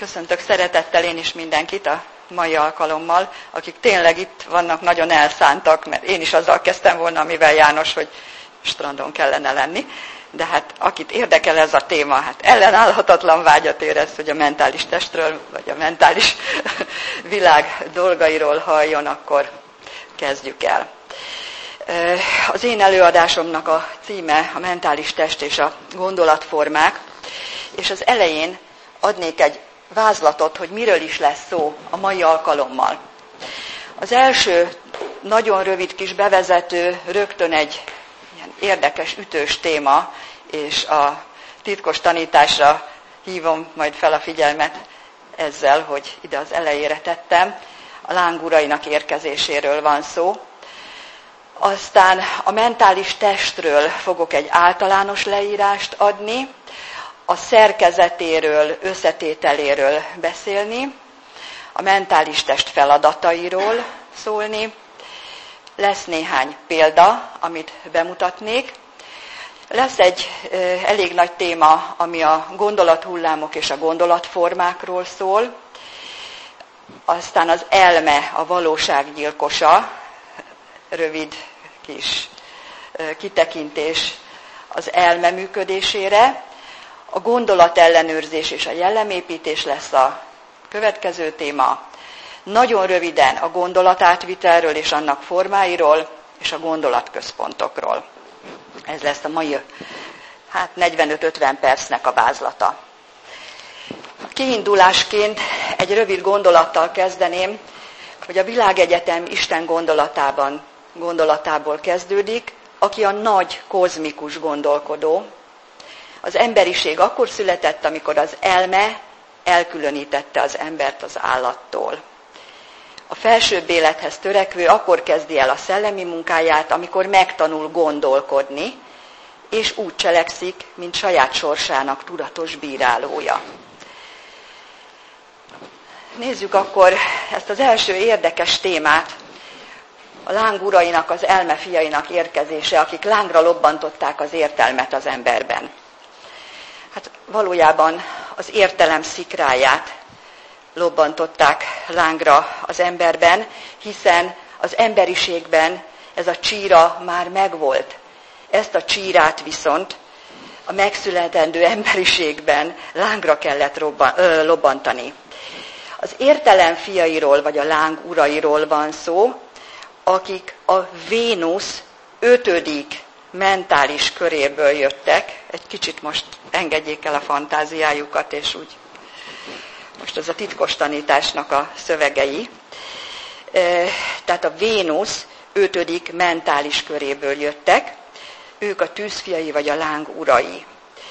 Köszöntök szeretettel én is mindenkit a mai alkalommal, akik tényleg itt vannak, nagyon elszántak, mert én is azzal kezdtem volna, amivel János, hogy strandon kellene lenni. De hát akit érdekel ez a téma, hát ellenállhatatlan vágyat érez, hogy a mentális testről, vagy a mentális világ dolgairól halljon, akkor kezdjük el. Az én előadásomnak a címe a mentális test és a gondolatformák, és az elején adnék egy vázlatot, hogy miről is lesz szó a mai alkalommal. Az első nagyon rövid kis bevezető rögtön egy ilyen érdekes, ütős téma, és a titkos tanításra hívom majd fel a figyelmet ezzel, hogy ide az elejére tettem. A láng urainak érkezéséről van szó. Aztán a mentális testről fogok egy általános leírást adni, a szerkezetéről, összetételéről beszélni, a mentális test feladatairól szólni, lesz néhány példa, amit bemutatnék, lesz egy elég nagy téma, ami a gondolathullámok és a gondolatformákról szól, aztán az elme a valósággyilkosa, rövid kis kitekintés az elme működésére, a gondolatellenőrzés és a jellemépítés lesz a következő téma. Nagyon röviden a gondolatátvitelről és annak formáiról, és a gondolatközpontokról. Ez lesz a mai 45-50 percnek a vázlata. Kiindulásként egy rövid gondolattal kezdeném, hogy a világegyetem Isten gondolatából kezdődik, aki a nagy kozmikus gondolkodó. Az emberiség akkor született, amikor az elme elkülönítette az embert az állattól. A felsőbb élethez törekvő akkor kezdi el a szellemi munkáját, amikor megtanul gondolkodni, és úgy cselekszik, mint saját sorsának tudatos bírálója. Nézzük akkor ezt az első érdekes témát, a láng urainak, az elme fiainak érkezése, akik lángra lobbantották az értelmet az emberben. Hát valójában az értelem szikráját lobbantották lángra az emberben, hiszen az emberiségben ez a csíra már megvolt. Ezt a csírát viszont a megszületendő emberiségben lángra kellett lobbantani. Az értelem fiairól, vagy a láng urairól van szó, akik a Vénusz 5. mentális köréből jöttek. Egy kicsit most engedjék el a fantáziájukat, és úgy most ez a titkos tanításnak a szövegei. Tehát a Vénusz 5. mentális köréből jöttek, ők a tűzfiai vagy a láng urai.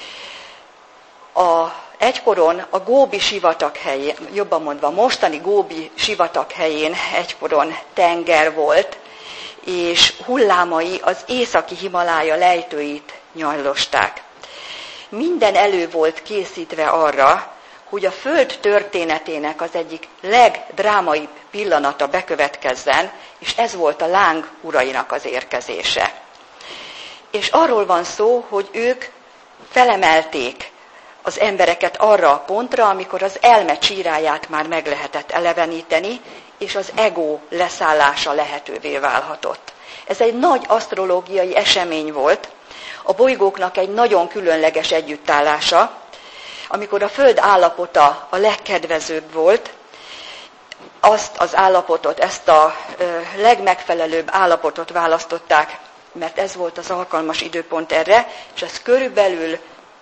Egykoron a Góbi sivatag helyén, jobban mondva mostani Góbi sivatag helyén egykoron tenger volt, és hullámai az északi Himalája lejtőit nyallosták. Minden elő volt készítve arra, hogy a Föld történetének az egyik legdrámaibb pillanata bekövetkezzen, és ez volt a láng urainak az érkezése. És arról van szó, hogy ők felemelték az embereket arra a pontra, amikor az elme csíráját már meg lehetett eleveníteni, és az ego leszállása lehetővé válhatott. Ez egy nagy asztrológiai esemény volt, a bolygóknak egy nagyon különleges együttállása, amikor a Föld állapota a legkedvezőbb volt, azt az állapotot, ezt a legmegfelelőbb állapotot választották, mert ez volt az alkalmas időpont erre, és ez körülbelül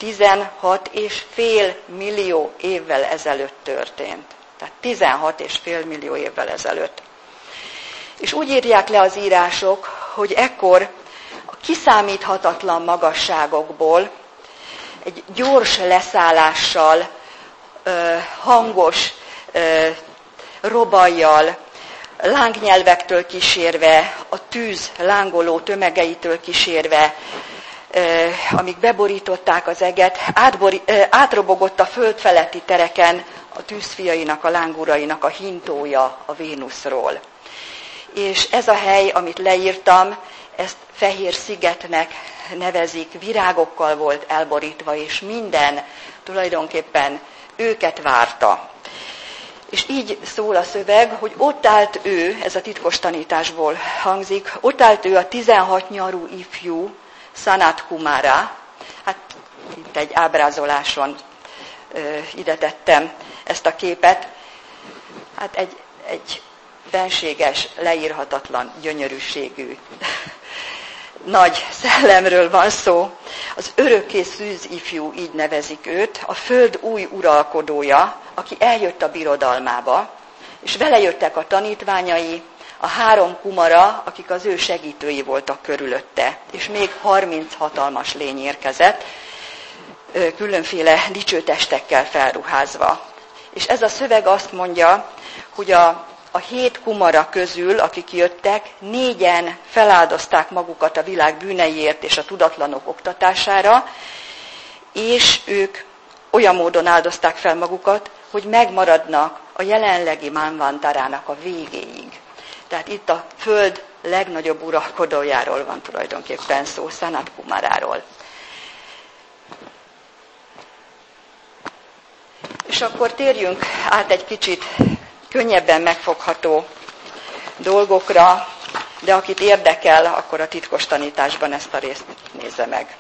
16,5 millió évvel ezelőtt történt. Tehát 16,5 millió évvel ezelőtt. És úgy írják le az írások, hogy ekkor a kiszámíthatatlan magasságokból egy gyors leszállással, hangos robajjal, lángnyelvektől kísérve, a tűz lángoló tömegeitől kísérve, amíg beborították az eget, átrobogott a föld feletti tereken a tűzfiainak, a lángurainak a hintója a Vénuszról. És ez a hely, amit leírtam, ezt Fehér szigetnek nevezik, virágokkal volt elborítva, és minden tulajdonképpen őket várta. És így szól a szöveg, hogy ott állt ő, ez a titkos tanításból hangzik, ott állt ő a 16 nyarú ifjú, Sanat Kumara. Hát itt egy ábrázoláson ide tettem ezt a képet. Hát egy benséges, leírhatatlan gyönyörűségű nagy szellemről van szó. Az örökké szűz ifjú, így nevezik őt, a föld új uralkodója, aki eljött a birodalmába, és vele jöttek a tanítványai, a 3 kumara, akik az ő segítői voltak körülötte, és még 30 hatalmas lény érkezett, különféle dicsőtestekkel felruházva. És ez a szöveg azt mondja, hogy a 7 kumara közül, akik jöttek, 4-en feláldozták magukat a világ bűneiért és a tudatlanok oktatására, és ők olyan módon áldozták fel magukat, hogy megmaradnak a jelenlegi Manvantarának a végéig. Tehát itt a föld legnagyobb uralkodójáról van tulajdonképpen szó, Sanat Kumaráról. És akkor térjünk át egy kicsit könnyebben megfogható dolgokra, de akit érdekel, akkor a titkos tanításban ezt a részt nézze meg.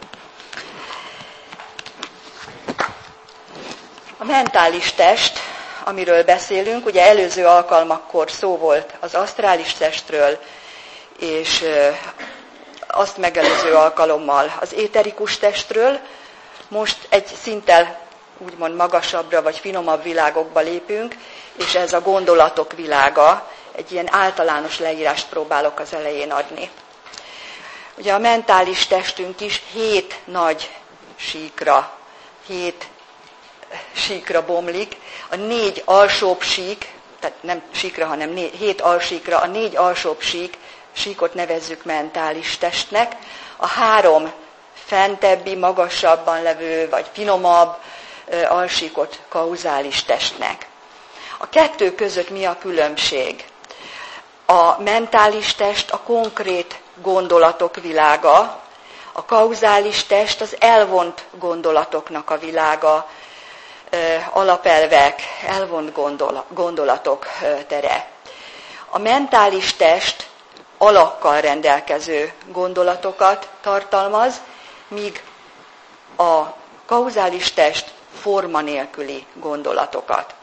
A mentális test, amiről beszélünk, ugye előző alkalmakkor szó volt az asztrális testről, és azt megelőző alkalommal az éterikus testről. Most egy szinttel úgymond magasabbra vagy finomabb világokba lépünk, és ez a gondolatok világa, egy ilyen általános leírást próbálok az elején adni. Ugye a mentális testünk is 7 nagy síkra bomlik, a 4 alsóbb sík, tehát nem síkra, hanem 7 alsíkra, a 4 alsóbb síkot nevezzük mentális testnek, a 3 fentebbi, magasabban levő, vagy finomabb alsíkot kauzális testnek. A 2 között mi a különbség? A mentális test a konkrét gondolatok világa, a kauzális test az elvont gondolatoknak a világa, alapelvek, elvont gondolatok tere. A mentális test alakkal rendelkező gondolatokat tartalmaz, míg a kauzális test forma nélküli gondolatokat.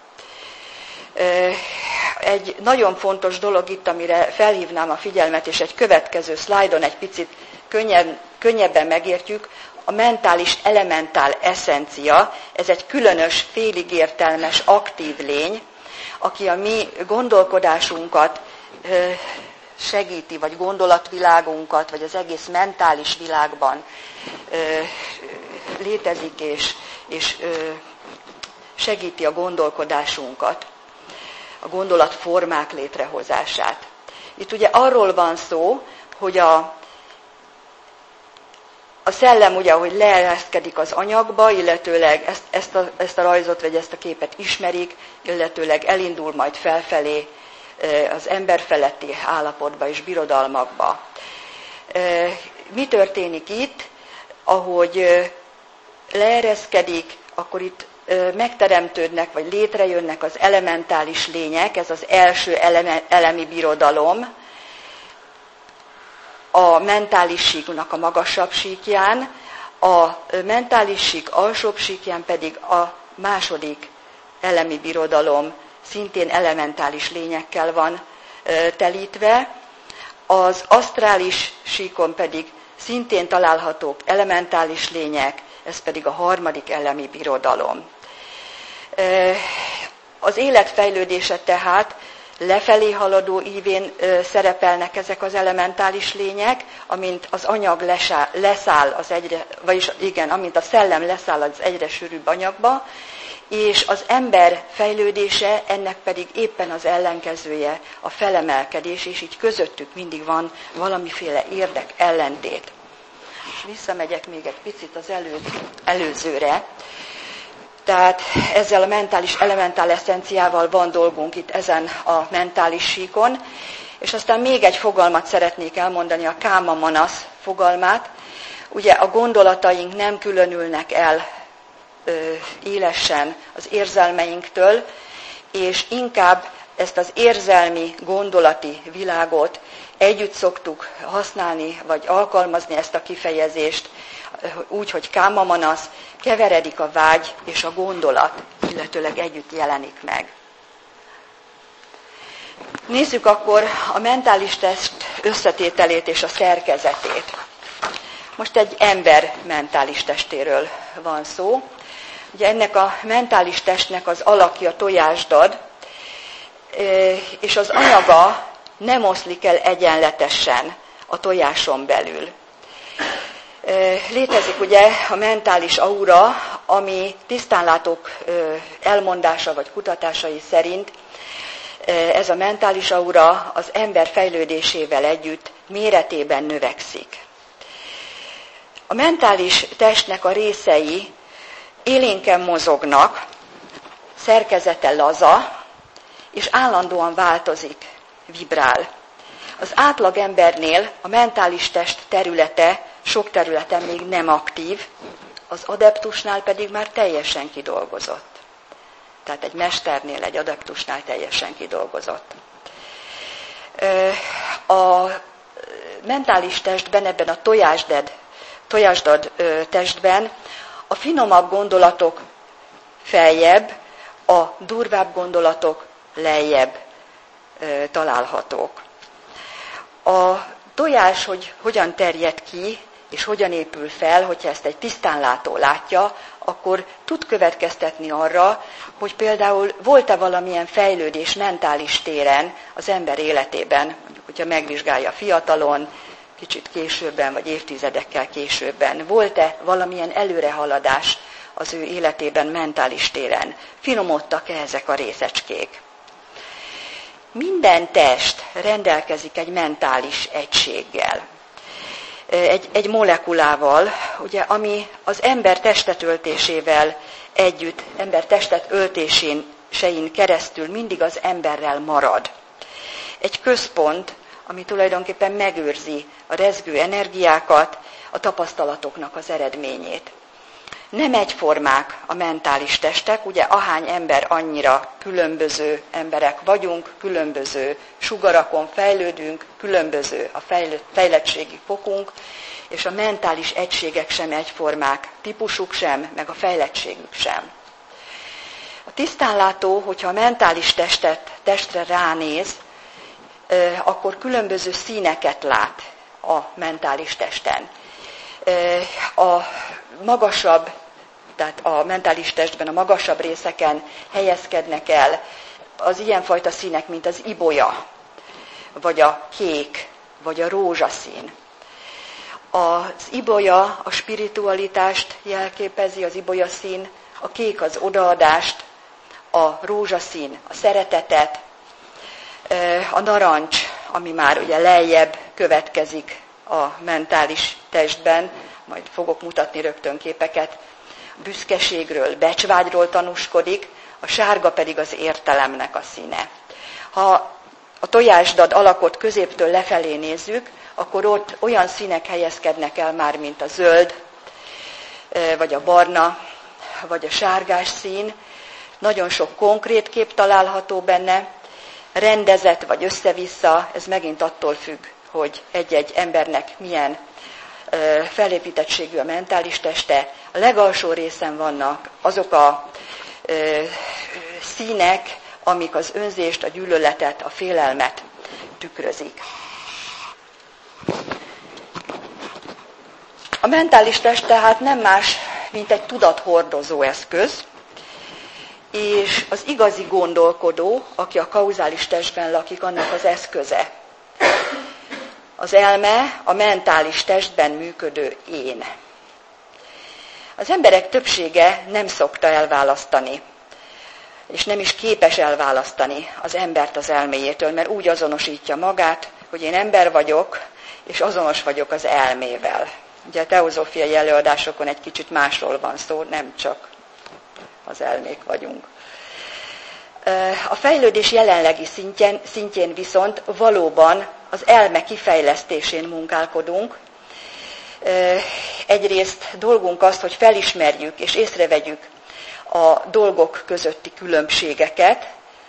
Egy nagyon fontos dolog itt, amire felhívnám a figyelmet, és egy következő szlájdon egy picit könnyebben megértjük, a mentális elementál eszencia, ez egy különös, félig értelmes, aktív lény, aki a mi gondolkodásunkat segíti, vagy gondolatvilágunkat, vagy az egész mentális világban létezik, és segíti a gondolkodásunkat, a gondolatformák létrehozását. Itt ugye arról van szó, hogy a szellem ugye, ahogy leereszkedik az anyagba, illetőleg ezt a rajzot, vagy ezt a képet ismerik, illetőleg elindul majd felfelé az emberfeletti állapotba és birodalmakba. Mi történik itt? Ahogy leereszkedik, akkor itt megteremtődnek, vagy létrejönnek az elementális lények, ez az első elemi birodalom, a mentális síknak a magasabb síkján, a mentális sík alsóbb síkján pedig a második elemi birodalom szintén elementális lényekkel van telítve, az asztrális síkon pedig szintén találhatók elementális lények, ez pedig a harmadik elemi birodalom. Az élet fejlődése tehát lefelé haladó ívén szerepelnek ezek az elementális lények, amint az anyag leszáll az egyre, vagyis igen, amint a szellem leszáll az egyre sűrűbb anyagba, és az ember fejlődése ennek pedig éppen az ellenkezője, a felemelkedés, és így közöttük mindig van valamiféle érdek ellentét. Visszamegyek még egy picit az előzőre. Tehát ezzel a mentális elementál eszenciával van dolgunk itt ezen a mentális síkon, és aztán még egy fogalmat szeretnék elmondani, a káma manasz fogalmát. Ugye a gondolataink nem különülnek el élesen az érzelmeinktől, és inkább ezt az érzelmi, gondolati világot együtt szoktuk használni, vagy alkalmazni ezt a kifejezést, úgy, hogy kámamanasz, keveredik a vágy és a gondolat, illetőleg együtt jelenik meg. Nézzük akkor a mentális test összetételét és a szerkezetét. Most egy ember mentális testéről van szó. Ugye ennek a mentális testnek az alakja tojásdad, és az anyaga nem oszlik el egyenletesen a tojáson belül. Létezik ugye a mentális aura, ami tisztánlátók elmondása vagy kutatásai szerint ez a mentális aura az ember fejlődésével együtt méretében növekszik. A mentális testnek a részei élénken mozognak, szerkezete laza, és állandóan változik, vibrál. Az átlag embernél a mentális test területe sok területen még nem aktív, az adeptusnál pedig már teljesen kidolgozott. Tehát egy mesternél, egy adeptusnál teljesen kidolgozott. A mentális testben, ebben a tojásdad testben a finomabb gondolatok feljebb, a durvább gondolatok lejjebb találhatók. A tojás, hogy hogyan terjed ki, és hogyan épül fel, hogyha ezt egy tisztánlátó látja, akkor tud következtetni arra, hogy például volt-e valamilyen fejlődés mentális téren az ember életében, mondjuk, hogyha megvizsgálja fiatalon, kicsit későbben, vagy évtizedekkel későbben, volt-e valamilyen előrehaladás az ő életében mentális téren, finomodtak-e ezek a részecskék. Minden test rendelkezik egy mentális egységgel, egy molekulával, ugye, ami az ember testet öltésével együtt, ember testet öltésén keresztül mindig az emberrel marad. Egy központ, ami tulajdonképpen megőrzi a rezgő energiákat, a tapasztalatoknak az eredményét. Nem egyformák a mentális testek, ugye ahány ember annyira különböző emberek vagyunk, különböző sugarakon fejlődünk, különböző a fejlettségi fokunk, és a mentális egységek sem egyformák, típusuk sem, meg a fejlettségük sem. A tisztánlátó, hogyha a mentális testre ránéz, akkor különböző színeket lát a mentális testen. A magasabb, tehát a mentális testben a magasabb részeken helyezkednek el az ilyenfajta színek, mint az ibolya, vagy a kék, vagy a rózsaszín. Az ibolya a spiritualitást jelképezi, az ibolyaszín, a kék az odaadást, a rózsaszín a szeretetet, a narancs, ami már ugye lejjebb következik a mentális testben, majd fogok mutatni rögtön képeket, büszkeségről, becsvágyról tanúskodik, a sárga pedig az értelemnek a színe. Ha a tojásdad alakot középtől lefelé nézzük, akkor ott olyan színek helyezkednek el már, mint a zöld, vagy a barna, vagy a sárgás szín. Nagyon sok konkrét kép található benne, rendezett vagy össze-vissza, ez megint attól függ, hogy egy-egy embernek milyen felépítettségű a mentális teste. A legalsó részen vannak azok a színek, amik az önzést, a gyűlöletet, a félelmet tükrözik. A mentális test tehát nem más, mint egy tudathordozó eszköz, és az igazi gondolkodó, aki a kauzális testben lakik, annak az eszköze. Az elme a mentális testben működő én. Az emberek többsége nem szokta elválasztani, és nem is képes elválasztani az embert az elméjétől, mert úgy azonosítja magát, hogy én ember vagyok, és azonos vagyok az elmével. Ugye a teozófiai előadásokon egy kicsit másról van szó, nem csak az elmék vagyunk. A fejlődés jelenlegi szintjén viszont valóban az elme kifejlesztésén munkálkodunk. Egyrészt dolgunk az, hogy felismerjük és észrevegyük a dolgok közötti különbségeket,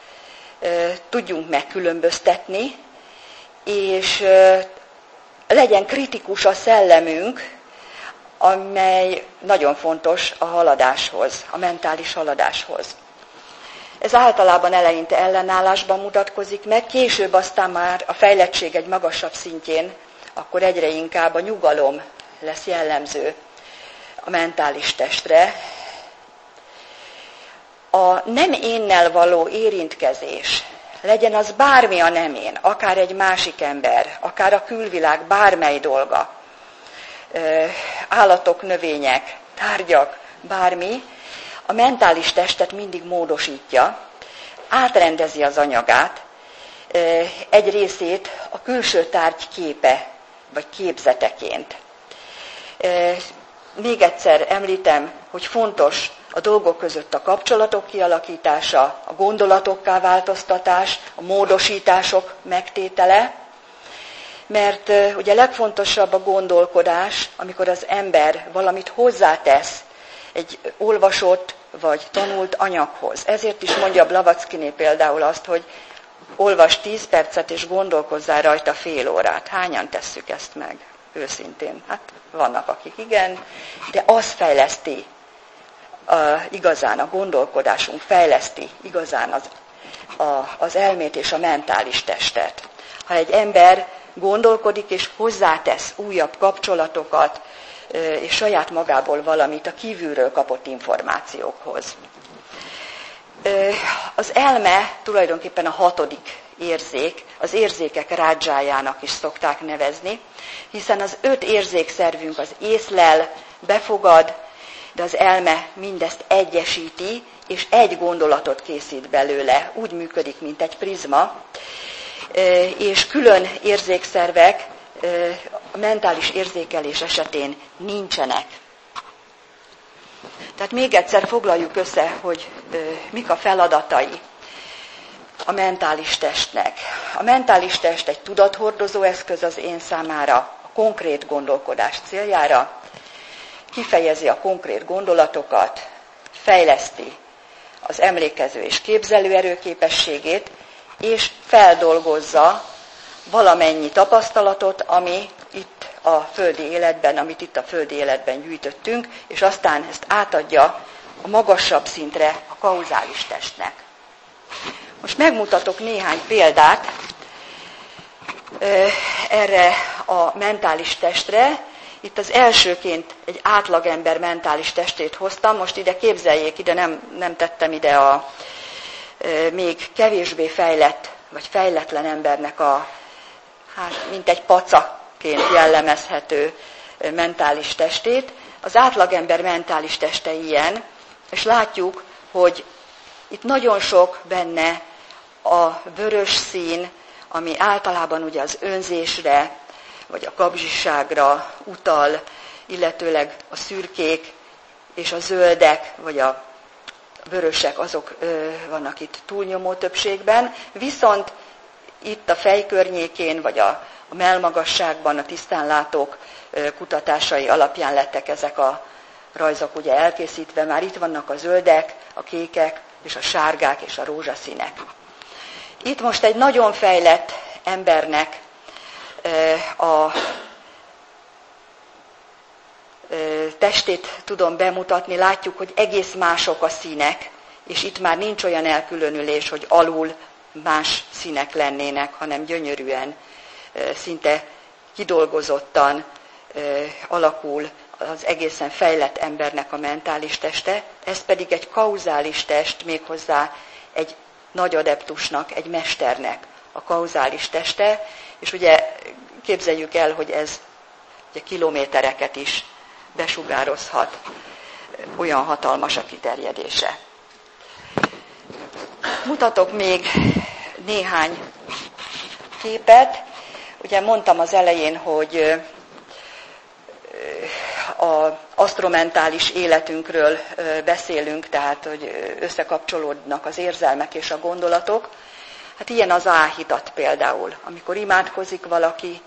tudjunk megkülönböztetni, és legyen kritikus a szellemünk, amely nagyon fontos a haladáshoz, a mentális haladáshoz. Ez általában eleinte ellenállásban mutatkozik meg, később aztán már a fejlettség egy magasabb szintjén, akkor egyre inkább a nyugalom lesz jellemző a mentális testre. A nem énnel való érintkezés, legyen az bármi a nem én, akár egy másik ember, akár a külvilág bármely dolga, állatok, növények, tárgyak, bármi, a mentális testet mindig módosítja, átrendezi az anyagát, egy részét a külső tárgy képe, vagy képzeteként. Még egyszer említem, hogy fontos a dolgok között a kapcsolatok kialakítása, a gondolatokká változtatás, a módosítások megtétele, mert ugye legfontosabb a gondolkodás, amikor az ember valamit hozzátesz egy olvasott vagy tanult anyaghoz. Ezért is mondja Blavatskyné például azt, hogy olvas 10 percet és gondolkozzál rajta fél órát. Hányan tesszük ezt meg? Őszintén. Hát vannak, akik igen, de az fejleszti igazán a gondolkodásunk, fejleszti igazán az elmét és a mentális testet. Ha egy ember gondolkodik és hozzátesz újabb kapcsolatokat, és saját magából valamit a kívülről kapott információkhoz. Az elme tulajdonképpen a 6. érzék, az érzékek rádzsájának is szokták nevezni, hiszen az 5 érzékszervünk az észlel, befogad, de az elme mindezt egyesíti, és egy gondolatot készít belőle. Úgy működik, mint egy prizma, és külön érzékszervek a mentális érzékelés esetén nincsenek. Tehát még egyszer foglaljuk össze, hogy mik a feladatai a mentális testnek. A mentális test egy tudathordozó eszköz az én számára, a konkrét gondolkodás céljára, kifejezi a konkrét gondolatokat, fejleszti az emlékező és képzelő erőképességét, és feldolgozza valamennyi tapasztalatot, amit itt a földi életben gyűjtöttünk, és aztán ezt átadja a magasabb szintre a kauzális testnek. Most megmutatok néhány példát erre a mentális testre. Itt az elsőként egy átlagember mentális testét hoztam, most ide képzeljék, ide nem tettem ide a még kevésbé fejlett, vagy fejletlen embernek mint egy pacaként jellemezhető mentális testét. Az átlagember mentális teste ilyen, és látjuk, hogy itt nagyon sok benne a vörös szín, ami általában ugye az önzésre, vagy a kapzsiságra utal, illetőleg a szürkék és a zöldek, vagy a vörösek, azok vannak itt túlnyomó többségben, viszont itt a fej környékén, vagy a mellmagasságban a tisztánlátók kutatásai alapján lettek ezek a rajzok ugye elkészítve, már itt vannak a zöldek, a kékek, és a sárgák, és a rózsaszínek. Itt most egy nagyon fejlett embernek a testét tudom bemutatni, látjuk, hogy egész mások a színek, és itt már nincs olyan elkülönülés, hogy alul más színek lennének, hanem gyönyörűen, szinte kidolgozottan alakul az egészen fejlett embernek a mentális teste, ez pedig egy kauzális test, méghozzá egy nagy adeptusnak, egy mesternek a kauzális teste, és ugye képzeljük el, hogy ez ugye kilométereket is besugározhat, olyan hatalmas a kiterjedése. Mutatok még néhány képet. Ugye mondtam az elején, hogy az asztromentális életünkről beszélünk, tehát hogy összekapcsolódnak az érzelmek és a gondolatok. Hát ilyen az áhítat például. Amikor imádkozik valaki,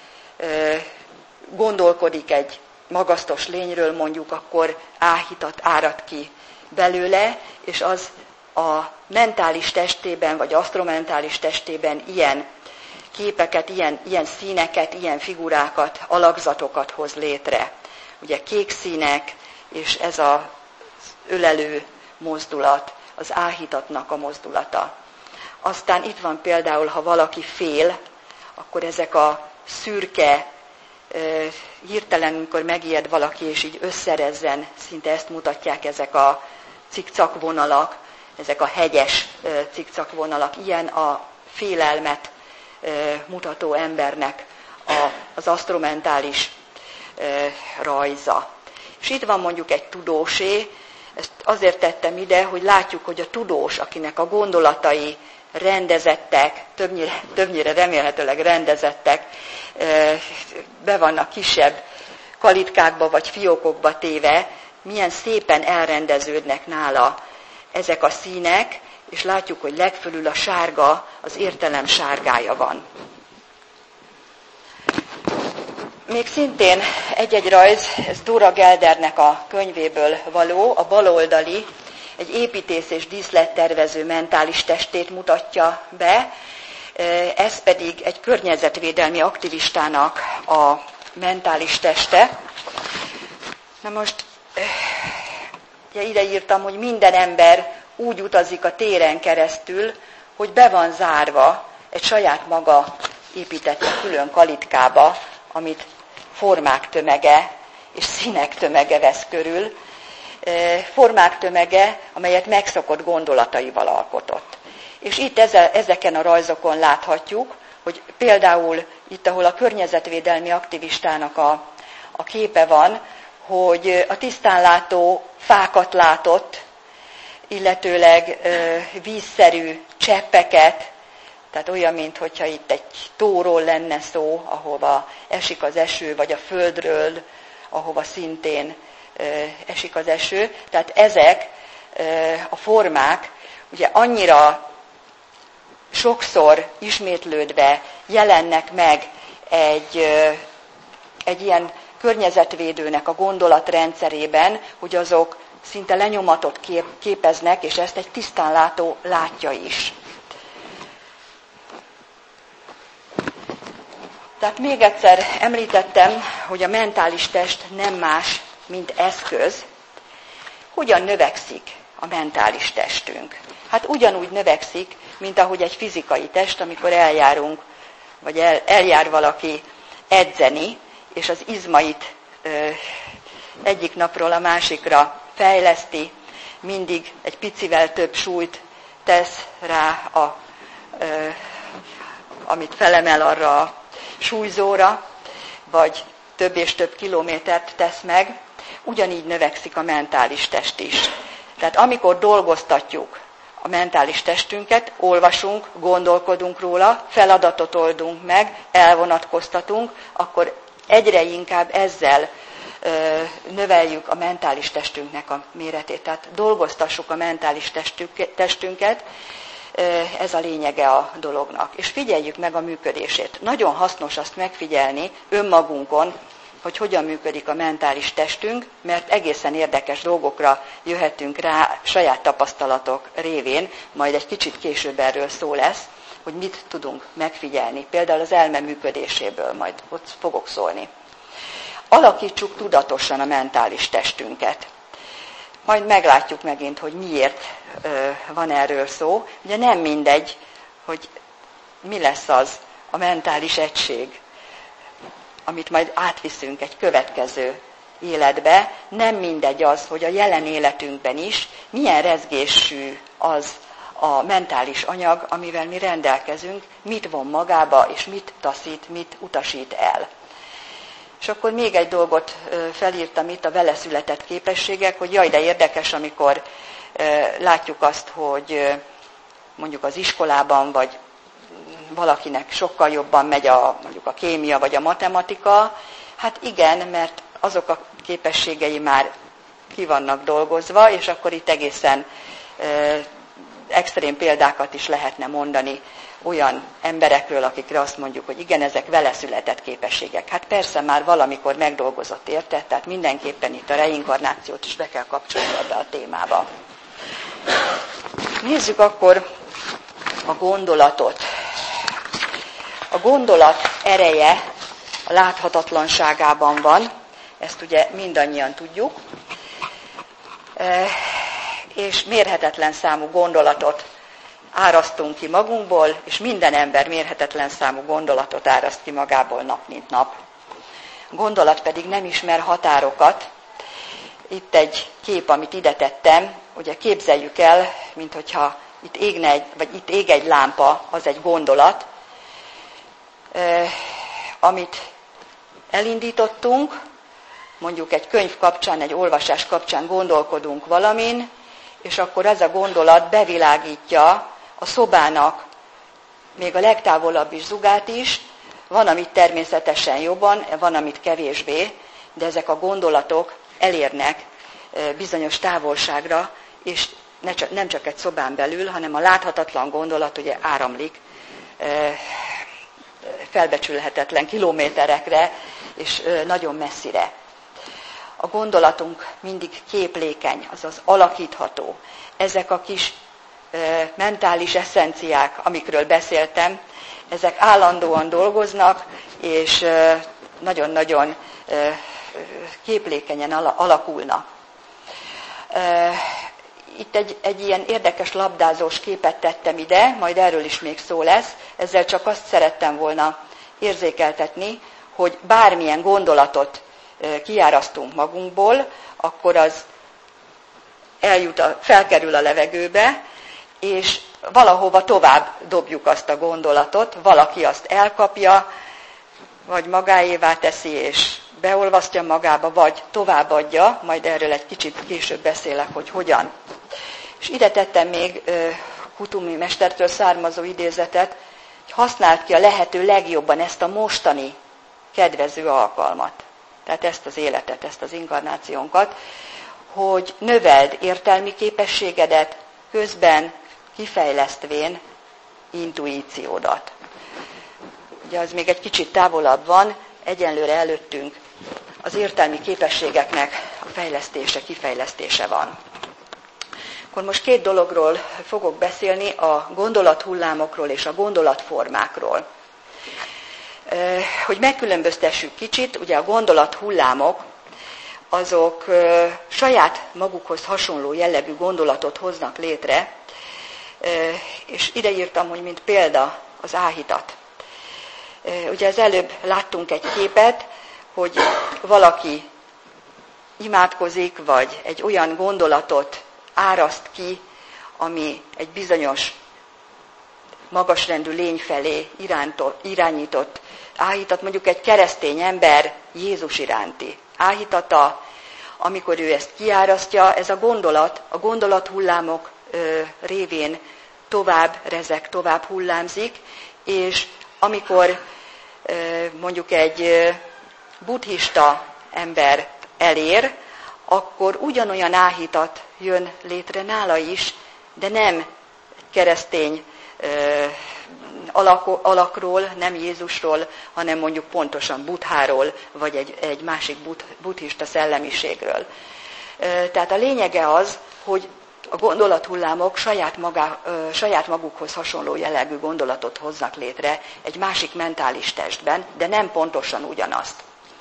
gondolkodik egy magasztos lényről mondjuk, akkor áhítat árad ki belőle, és az a mentális testében, vagy asztromentális testében ilyen képeket, ilyen színeket, ilyen figurákat, alakzatokat hoz létre. Ugye kék színek, és ez az ölelő mozdulat, az áhítatnak a mozdulata. Aztán itt van például, ha valaki fél, akkor ezek a szürke, hirtelen, amikor megijed valaki, és így összerezzen, szinte ezt mutatják ezek a cikcak vonalak, ezek a hegyes cikcak vonalak. Ilyen a félelmet mutató embernek az asztromentális rajza. És itt van mondjuk egy tudósé, ezt azért tettem ide, hogy látjuk, hogy a tudós, akinek a gondolatai rendezettek, többnyire remélhetőleg rendezettek, be vannak kisebb kalitkákba vagy fiókokba téve, milyen szépen elrendeződnek nála ezek a színek, és látjuk, hogy legfölül a sárga, az értelem sárgája van. Még szintén egy-egy rajz, ez Dora Geldernek a könyvéből való, a baloldali, egy építész és díszlettervező mentális testét mutatja be, ez pedig egy környezetvédelmi aktivistának a mentális teste. Na most ide írtam, hogy minden ember úgy utazik a téren keresztül, hogy be van zárva egy saját maga építette külön kalitkába, amit formák tömege és színek tömege vesz körül. Formák tömege, amelyet megszokott gondolataival alkotott. És itt ezeken a rajzokon láthatjuk, hogy például itt, ahol a környezetvédelmi aktivistának a képe van, hogy a tisztánlátó fákat látott, illetőleg vízszerű cseppeket, tehát olyan, mintha itt egy tóról lenne szó, ahova esik az eső, vagy a földről, ahova szintén esik az eső. Tehát ezek a formák ugye annyira sokszor ismétlődve jelennek meg egy ilyen környezetvédőnek a gondolatrendszerében, hogy azok szinte lenyomatot képeznek, és ezt egy tisztánlátó látja is. Tehát még egyszer említettem, hogy a mentális test nem más, mint eszköz. Hogyan növekszik a mentális testünk? Hát ugyanúgy növekszik, mint ahogy egy fizikai test, amikor eljárunk, vagy eljár valaki edzeni, és az izmait egyik napról a másikra fejleszti, mindig egy picivel több súlyt tesz rá, amit felemel arra a súlyzóra, vagy több és több kilométert tesz meg, ugyanígy növekszik a mentális test is. Tehát amikor dolgoztatjuk a mentális testünket, olvasunk, gondolkodunk róla, feladatot oldunk meg, elvonatkoztatunk, akkor egyre inkább ezzel növeljük a mentális testünknek a méretét. Tehát dolgoztassuk a mentális testünket, ez a lényege a dolognak. És figyeljük meg a működését. Nagyon hasznos azt megfigyelni önmagunkon, hogy hogyan működik a mentális testünk, mert egészen érdekes dolgokra jöhetünk rá saját tapasztalatok révén, majd egy kicsit később erről szó lesz, hogy mit tudunk megfigyelni. Például az elme működéséből majd ott fogok szólni. Alakítsuk tudatosan a mentális testünket. Majd meglátjuk megint, hogy miért van erről szó. Ugye nem mindegy, hogy mi lesz az a mentális egység, amit majd átviszünk egy következő életbe. Nem mindegy az, hogy a jelen életünkben is milyen rezgésű az a mentális anyag, amivel mi rendelkezünk, mit von magába, és mit taszít, mit utasít el. És akkor még egy dolgot felírtam itt, a vele született képességek, hogy jaj, de érdekes, amikor látjuk azt, hogy mondjuk az iskolában, vagy valakinek sokkal jobban megy mondjuk a kémia, vagy a matematika. Hát igen, mert azok a képességei már ki vannak dolgozva, és akkor itt egészen extrém példákat is lehetne mondani olyan emberekről, akikre azt mondjuk, hogy igen, ezek vele született képességek. Hát persze már valamikor megdolgozott érte, tehát mindenképpen itt a reinkarnációt is be kell kapcsolni ebbe a témába. Nézzük akkor a gondolatot. A gondolat ereje a láthatatlanságában van, ezt ugye mindannyian tudjuk, és mérhetetlen számú gondolatot árasztunk ki magunkból, és minden ember mérhetetlen számú gondolatot áraszt ki magából nap mint nap. A gondolat pedig nem ismer határokat. Itt egy kép, amit ide tettem, ugye képzeljük el, minthogyha itt égne itt ég egy lámpa, az egy gondolat, amit elindítottunk, mondjuk egy könyv kapcsán, egy olvasás kapcsán gondolkodunk valamin, és akkor ez a gondolat bevilágítja a szobának még a legtávolabbi zugát is, van, amit természetesen jobban, van, amit kevésbé, de ezek a gondolatok elérnek bizonyos távolságra, és nem csak egy szobán belül, hanem a láthatatlan gondolat ugye áramlik felbecsülhetetlen kilométerekre, és nagyon messzire. A gondolatunk mindig képlékeny, azaz alakítható. Ezek a kis mentális eszenciák, amikről beszéltem, ezek állandóan dolgoznak, és nagyon-nagyon képlékenyen alakulnak. Itt egy ilyen érdekes labdázós képet tettem ide, majd erről is még szó lesz. Ezzel csak azt szerettem volna érzékeltetni, hogy bármilyen gondolatot kiárasztunk magunkból, akkor az felkerül a levegőbe, és valahova tovább dobjuk azt a gondolatot, valaki azt elkapja, vagy magáévá teszi, és beolvasztja magába, vagy továbbadja, majd erről egy kicsit később beszélek, hogy hogyan. És ide tettem még Kutumi mestertől származó idézetet, hogy használd ki a lehető legjobban ezt a mostani kedvező alkalmat. Tehát ezt az életet, ezt az inkarnációnkat, hogy növeld értelmi képességedet, közben kifejlesztvén intuíciódat. Ugye az még egy kicsit távolabb van, egyenlőre előttünk az értelmi képességeknek a fejlesztése, kifejlesztése van. Akkor most két dologról fogok beszélni, a gondolathullámokról és a gondolatformákról. Hogy megkülönböztessük kicsit, ugye a gondolathullámok, azok saját magukhoz hasonló jellegű gondolatot hoznak létre, és ide írtam, hogy mint példa az áhítat. Ugye az előbb láttunk egy képet, hogy valaki imádkozik, vagy egy olyan gondolatot áraszt ki, ami egy bizonyos magasrendű lény felé irányított áhítat, mondjuk egy keresztény ember Jézus iránti áhítata, amikor ő ezt kiárasztja, ez a gondolat, a gondolathullámok révén tovább rezeg, tovább hullámzik, és amikor mondjuk egy buddhista ember elér, akkor ugyanolyan áhítat jön létre nála is, de nem keresztény alakról, nem Jézusról, hanem mondjuk pontosan Buddháról, vagy egy másik buddhista szellemiségről. Tehát a lényege az, hogy a gondolathullámok saját magukhoz hasonló jellegű gondolatot hoznak létre egy másik mentális testben, de nem pontosan ugyanazt.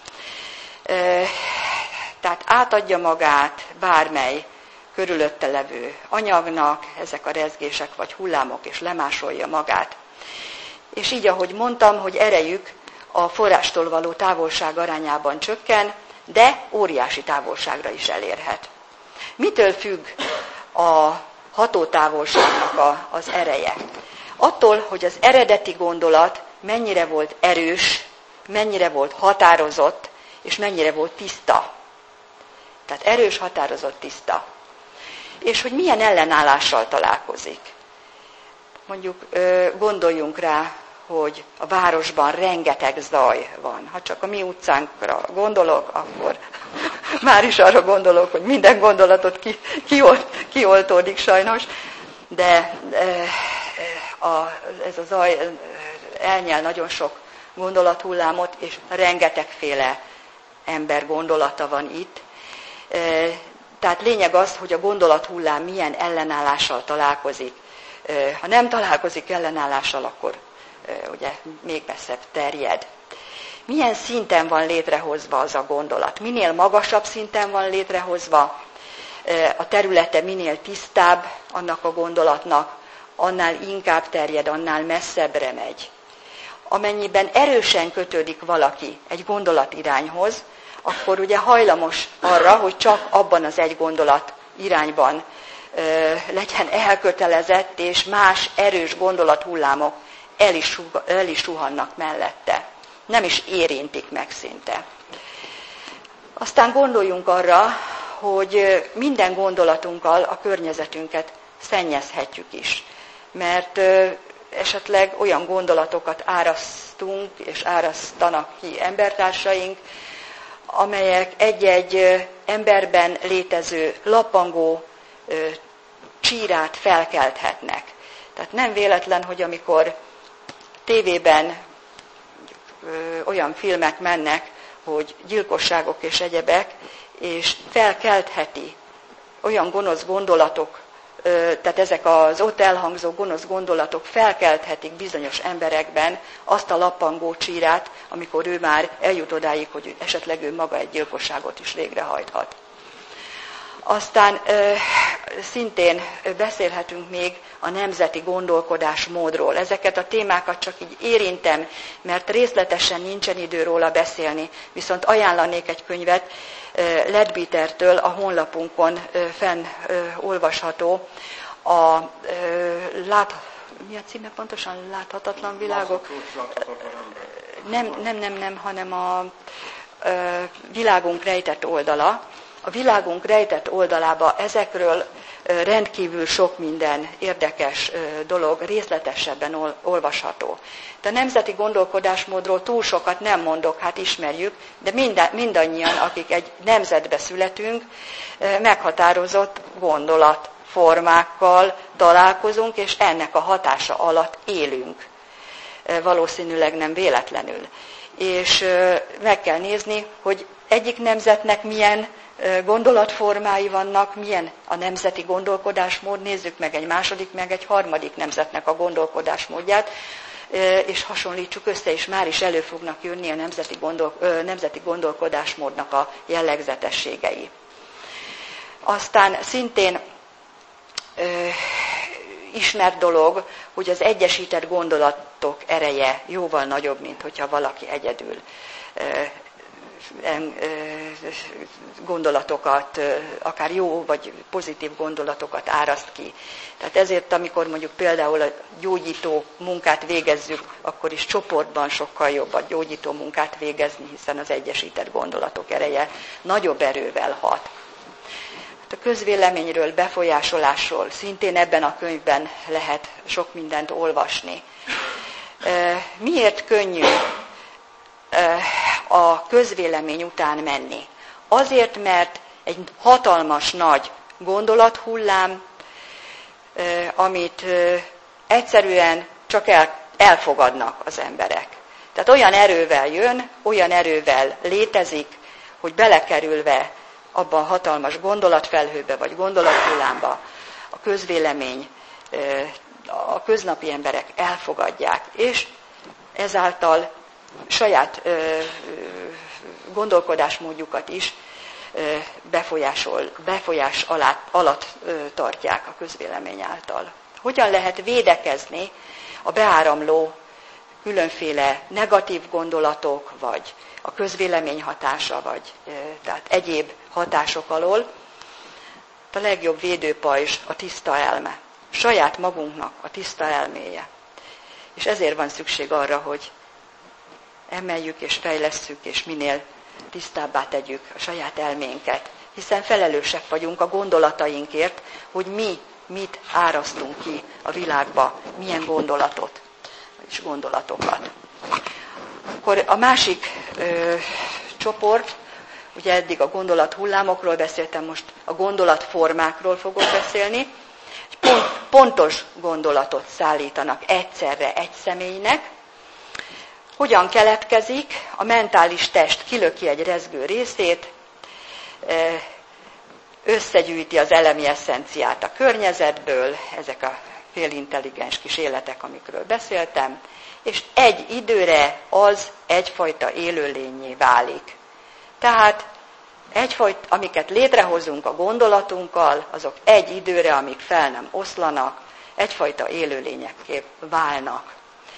Tehát átadja magát bármely körülötte levő anyagnak, ezek a rezgések vagy hullámok, és lemásolja magát. És így, ahogy mondtam, hogy erejük a forrástól való távolság arányában csökken, de óriási távolságra is elérhet. Mitől függ a hatótávolságnak az ereje? Attól, hogy az eredeti gondolat mennyire volt erős, mennyire volt határozott, és mennyire volt tiszta. Tehát erős, határozott, tiszta. És hogy milyen ellenállással találkozik. Mondjuk gondoljunk rá, hogy a városban rengeteg zaj van. Ha csak a mi utcánkra gondolok, akkor már is arra gondolok, hogy minden gondolatot kioltódik sajnos, de ez a zaj elnyel nagyon sok gondolathullámot, és rengetegféle ember gondolata van itt. Tehát lényeg az, hogy a gondolathullám milyen ellenállással találkozik. Ha nem találkozik ellenállással, akkor ugye még messzebb terjed. Milyen szinten van létrehozva az a gondolat? Minél magasabb szinten van létrehozva, a területe minél tisztább annak a gondolatnak, annál inkább terjed, annál messzebbre megy. Amennyiben erősen kötődik valaki egy gondolatirányhoz, akkor ugye hajlamos arra, hogy csak abban az egy gondolat irányban legyen elkötelezett, és más erős gondolathullámok el is suhannak mellette. Nem is érintik meg szinte. Aztán gondoljunk arra, hogy minden gondolatunkkal a környezetünket szennyezhetjük is. Mert esetleg olyan gondolatokat árasztunk és árasztanak ki embertársaink, amelyek egy-egy emberben létező lappangó csírát felkelthetnek. Tehát nem véletlen, hogy amikor tévében olyan filmek mennek, hogy gyilkosságok és egyebek, és felkeltheti olyan gonosz gondolatok, tehát ezek az ott elhangzó gonosz gondolatok felkelthetik bizonyos emberekben azt a lappangó csírát, amikor ő már eljut odáig, hogy esetleg ő maga egy gyilkosságot is végrehajthat. Aztán szintén beszélhetünk még a nemzeti gondolkodásmódról. Ezeket a témákat csak így érintem, mert részletesen nincsen idő róla beszélni, viszont ajánlanék egy könyvet Leadbeatertől, a honlapunkon fenn olvasható. Mi a címe pontosan? Láthatatlan világok? Nem, hanem a világunk rejtett oldala. A világunk rejtett oldalába ezekről rendkívül sok minden érdekes dolog részletesebben olvasható. De a nemzeti gondolkodásmódról túl sokat nem mondok, hát ismerjük, de mindannyian, akik egy nemzetbe születünk, meghatározott gondolatformákkal találkozunk, és ennek a hatása alatt élünk. Valószínűleg nem véletlenül. És meg kell nézni, hogy egyik nemzetnek milyen gondolatformái vannak, milyen a nemzeti gondolkodásmód, nézzük meg egy második, meg egy harmadik nemzetnek a gondolkodásmódját, és hasonlítsuk össze, és már is elő fognak jönni a nemzeti gondolkodásmódnak a jellegzetességei. Aztán szintén ismert dolog, hogy az egyesített gondolatok ereje jóval nagyobb, mint hogyha valaki egyedül gondolatokat, akár jó vagy pozitív gondolatokat áraszt ki. Tehát ezért, amikor mondjuk például a gyógyító munkát végezzük, akkor is csoportban sokkal jobb a gyógyító munkát végezni, hiszen az egyesített gondolatok ereje nagyobb erővel hat. A közvéleményről, befolyásolásról szintén ebben a könyvben lehet sok mindent olvasni. Miért könnyű a közvélemény után menni? Azért, mert egy hatalmas nagy gondolathullám, amit egyszerűen csak elfogadnak az emberek. Tehát olyan erővel jön, olyan erővel létezik, hogy belekerülve abban a hatalmas gondolatfelhőbe vagy gondolathullámba a közvélemény, a köznapi emberek elfogadják, és ezáltal saját gondolkodásmódjukat is befolyás alatt tartják a közvélemény által. Hogyan lehet védekezni a beáramló különféle negatív gondolatok, vagy a közvélemény hatása, vagy tehát egyéb hatások alól? A legjobb védőpajzs a tiszta elme. Saját magunknak a tiszta elméje. És ezért van szükség arra, hogy emeljük és fejlesszük, és minél tisztábbá tegyük a saját elménket. Hiszen felelősek vagyunk a gondolatainkért, hogy mi mit árasztunk ki a világba, milyen gondolatot és gondolatokat. Akkor a másik csoport, ugye eddig a gondolathullámokról beszéltem, most a gondolatformákról fogok beszélni. Pontos gondolatot szállítanak egyszerre egy személynek. Hogyan keletkezik? A mentális test kilöki egy rezgő részét, összegyűjti az elemi eszenciát a környezetből, ezek a félintelligens kis életek, amikről beszéltem, és egy időre az egyfajta élőlényé válik. Tehát amiket létrehozunk a gondolatunkkal, azok egy időre, amíg fel nem oszlanak, egyfajta élőlényekké válnak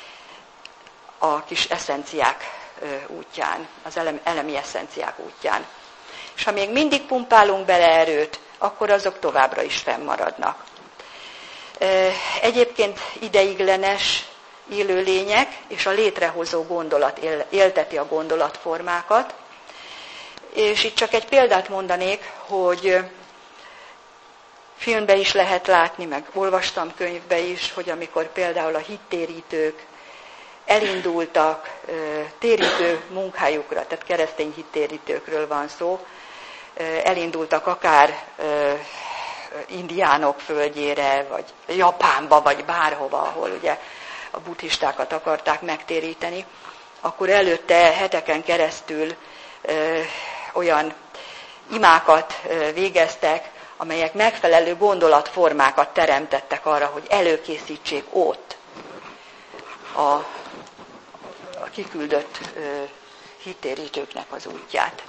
a kis eszenciák útján, az elemi eszenciák útján. És ha még mindig pumpálunk bele erőt, akkor azok továbbra is fennmaradnak. Egyébként ideiglenes élőlények, és a létrehozó gondolat élteti a gondolatformákat. És itt csak egy példát mondanék, hogy filmbe is lehet látni, meg olvastam könyvbe is, hogy amikor például a hittérítők elindultak térítő munkájukra, tehát keresztény hittérítőkről van szó, elindultak akár indiánok földjére, vagy Japánba, vagy bárhova, ahol ugye a buddhistákat akarták megtéríteni, akkor előtte heteken keresztül olyan imákat végeztek, amelyek megfelelő gondolatformákat teremtettek arra, hogy előkészítsék ott a kiküldött hittérítőknek az útját.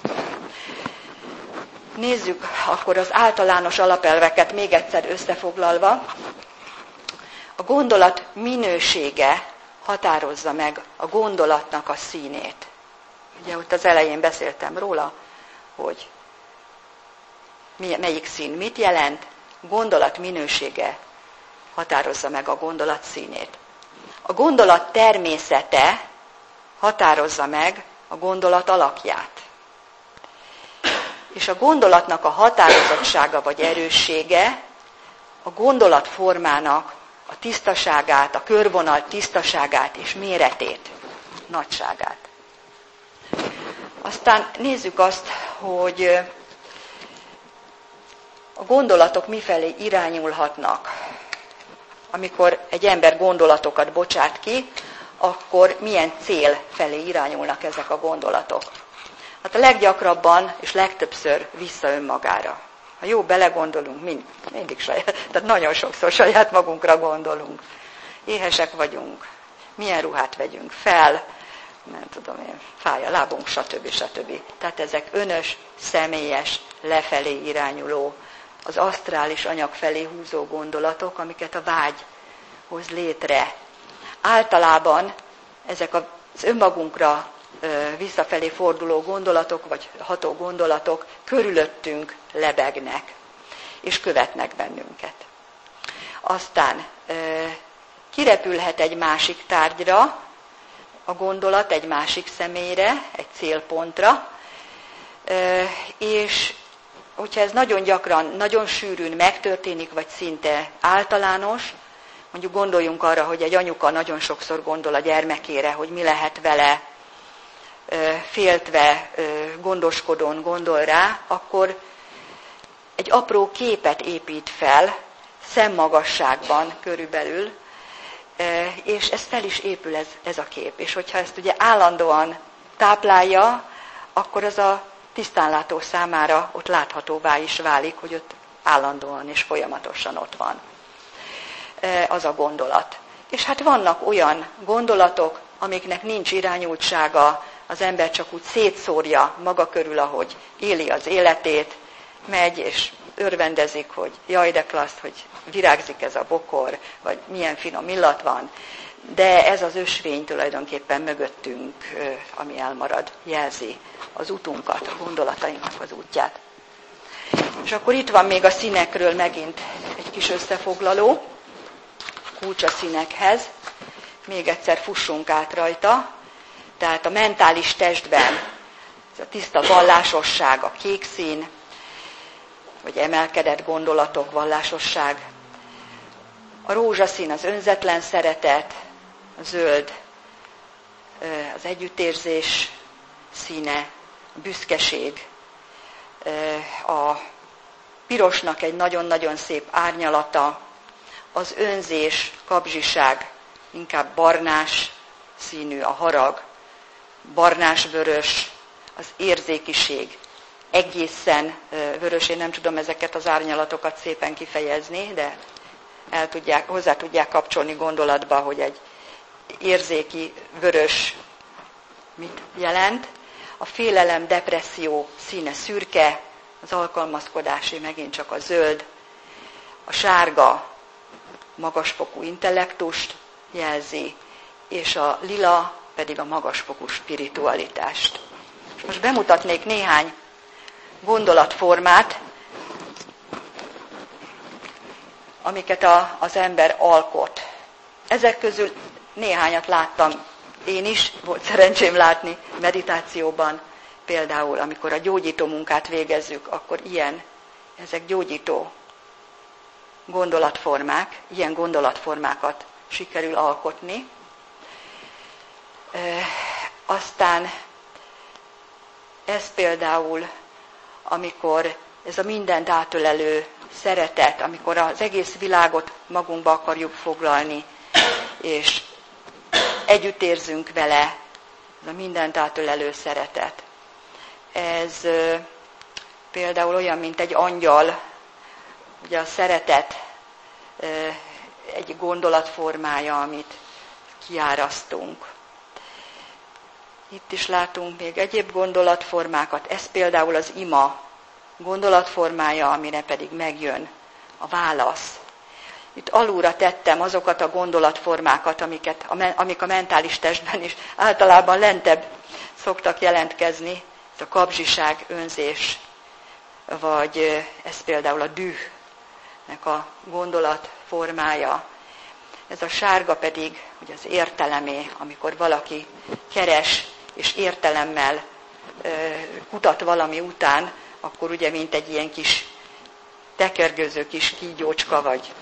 Nézzük akkor az általános alapelveket még egyszer összefoglalva. A gondolat minősége határozza meg a gondolatnak a színét. Ugye ott az elején beszéltem róla, hogy melyik szín mit jelent, gondolat minősége határozza meg a gondolat színét. A gondolat természete határozza meg a gondolat alakját. És a gondolatnak a határozottsága vagy erőssége a gondolatformának a tisztaságát, a körvonal tisztaságát és méretét, nagyságát. Aztán nézzük azt, hogy a gondolatok mifelé irányulhatnak. Amikor egy ember gondolatokat bocsát ki, akkor milyen cél felé irányulnak ezek a gondolatok. Hát a leggyakrabban és legtöbbször vissza önmagára. Ha jó belegondolunk, mindig saját, tehát nagyon sokszor saját magunkra gondolunk. Éhesek vagyunk, milyen ruhát vegyünk fel, nem tudom én, fáj a lábunk, stb. Tehát ezek önös, személyes, lefelé irányuló, az asztrális anyag felé húzó gondolatok, amiket a vágy hoz létre. Általában ezek az önmagunkra visszafelé forduló gondolatok, vagy ható gondolatok körülöttünk lebegnek, és követnek bennünket. Aztán kirepülhet egy másik tárgyra, a gondolat egy másik személyre, egy célpontra, és hogyha ez nagyon gyakran, nagyon sűrűn megtörténik, vagy szinte általános, mondjuk gondoljunk arra, hogy egy anyuka nagyon sokszor gondol a gyermekére, hogy mi lehet vele, féltve, gondoskodón gondol rá, akkor egy apró képet épít fel, szemmagasságban körülbelül, és ez fel is épül ez a kép. És hogyha ezt ugye állandóan táplálja, akkor az a tisztánlátó számára ott láthatóvá is válik, hogy ott állandóan és folyamatosan ott van az a gondolat. És hát vannak olyan gondolatok, amiknek nincs irányultsága, az ember csak úgy szétszórja maga körül, ahogy éli az életét, megy és örvendezik, hogy jaj, de klassz, hogy virágzik ez a bokor, vagy milyen finom illat van, de ez az ösvény tulajdonképpen mögöttünk, ami elmarad, jelzi az utunkat, a gondolatainknak az útját. És akkor itt van még a színekről megint egy kis összefoglaló, kulcs a színekhez. Még egyszer fussunk át rajta. Tehát a mentális testben ez a tiszta vallásosság, a kék szín, vagy emelkedett gondolatok, vallásosság. A rózsaszín az önzetlen szeretet, a zöld az együttérzés színe, a büszkeség, a pirosnak egy nagyon-nagyon szép árnyalata, az önzés, kapzsiság, inkább barnás színű, a harag, barnás-vörös, az érzékiség, egészen vörös, én nem tudom ezeket az árnyalatokat szépen kifejezni, de hozzá tudják kapcsolni gondolatba, hogy egy érzéki vörös mit jelent. A félelem, depresszió színe szürke, az alkalmazkodási megint csak a zöld, a sárga magasfokú intellektust jelzi, és a lila pedig a magasfokú spiritualitást. Most bemutatnék néhány gondolatformát, amiket az ember alkot. Ezek közül néhányat láttam én is, volt szerencsém látni meditációban, például amikor a gyógyító munkát végezzük, akkor ezek gyógyító gondolatformák, ilyen gondolatformákat sikerül alkotni. Aztán ez például, amikor ez a mindent átölelő szeretet, amikor az egész világot magunkba akarjuk foglalni, és együtt érzünk vele, ez a mindent átölelő szeretet. Ez például olyan, mint egy angyal, ugye a szeretet egy gondolatformája, amit kiárasztunk. Itt is látunk még egyéb gondolatformákat, ez például az ima gondolatformája, amire pedig megjön a válasz. Itt alulra tettem azokat a gondolatformákat, amik a mentális testben is általában lentebb szoktak jelentkezni, ez a kapzsiság, önzés, vagy ez például a dühnek a gondolatformája. Ez a sárga pedig ugye az értelemé, amikor valaki keres és értelemmel kutat valami után, akkor ugye mint egy ilyen kis tekergőző kis kígyócska, vagy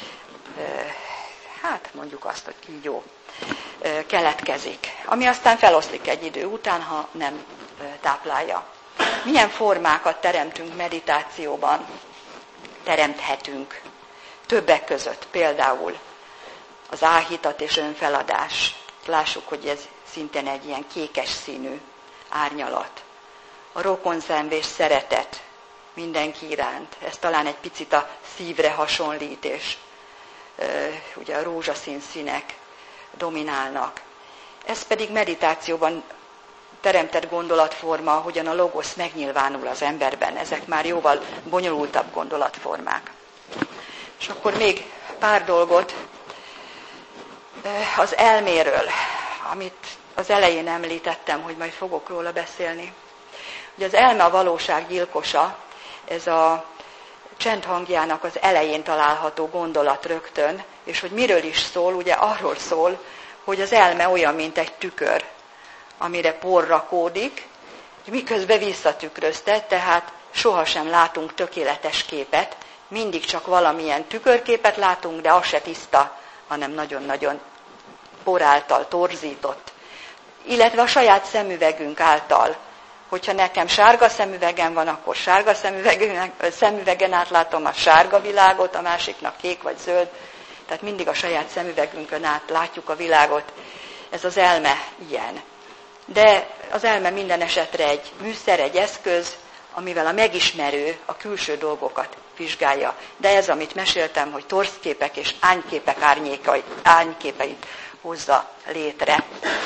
hát mondjuk azt, hogy kígyó keletkezik, ami aztán feloszlik egy idő után, ha nem táplálja. Milyen formákat teremtünk meditációban? Teremthetünk többek között, például az áhítat és önfeladás. Lássuk, hogy ez szintén egy ilyen kékes színű árnyalat. A rokonszenvés szeretet mindenki iránt. Ez talán egy picit a szívre hasonlít, és ugye a rózsaszín színek dominálnak. Ez pedig meditációban teremtett gondolatforma, hogyan a logosz megnyilvánul az emberben. Ezek már jóval bonyolultabb gondolatformák. És akkor még pár dolgot az elméről, amit az elején említettem, hogy majd fogok róla beszélni. Ugye az elme a valóság gyilkosa, ez a csend hangjának az elején található gondolat rögtön, és hogy miről is szól, ugye arról szól, hogy az elme olyan, mint egy tükör, amire por rakódik, miközben visszatükröztet, tehát sohasem látunk tökéletes képet, mindig csak valamilyen tükörképet látunk, de az se tiszta, hanem nagyon-nagyon por által torzított. Illetve a saját szemüvegünk által. Hogyha nekem sárga szemüvegem van, akkor sárga szemüvegen át látom a sárga világot, a másiknak kék vagy zöld. Tehát mindig a saját szemüvegünkön át látjuk a világot. Ez az elme ilyen. De az elme minden esetre egy műszer, egy eszköz, amivel a megismerő a külső dolgokat vizsgálja. De ez, amit meséltem, hogy torzképek és ányképek árnyképeit hozza létre.